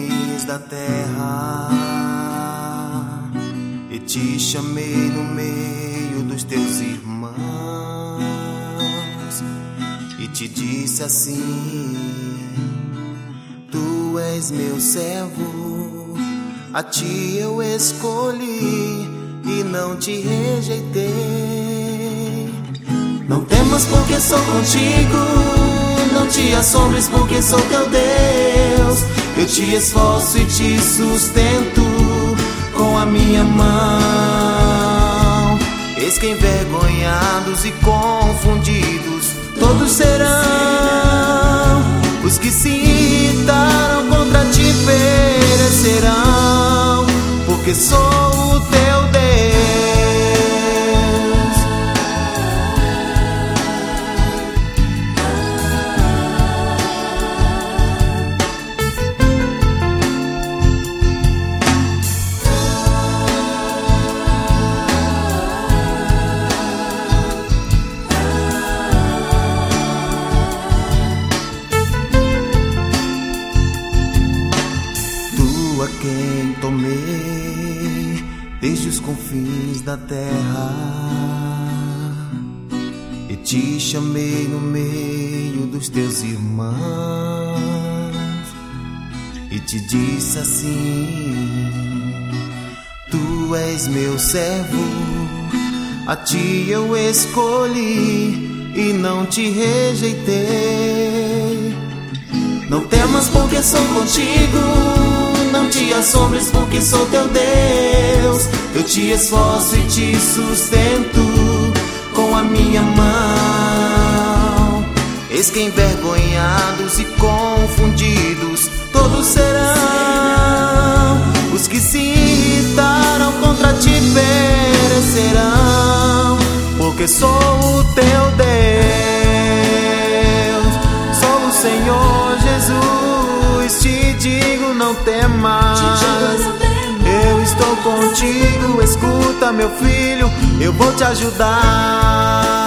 confins da terra e te chamei no meio dos teus irmãos e te disse assim: tu és meu servo, a ti eu escolhi e não te rejeitei. Não temas porque sou contigo, não te assombres porque sou teu Deus. Eu te esforço e te sustento com a minha mão. Eis que envergonhados e confundidos todos serão os que se irritaram contra ti perecerão, porque sou o teu Deus. A quem tomei desde os confins da terra e te chamei no meio dos teus irmãos e te disse assim: tu és meu servo, a ti eu escolhi e não te rejeitei. Não temas porque sou contigo, não te assombres porque sou teu Deus. Eu te esforço e te sustento com a minha mão. Eis que envergonhados e confundidos todos serão os que se irritaram contra ti perecerão, porque sou o teu Deus. Sou o Senhor Jesus, te digo não temas, eu estou contigo. Escuta meu filho, eu vou te ajudar.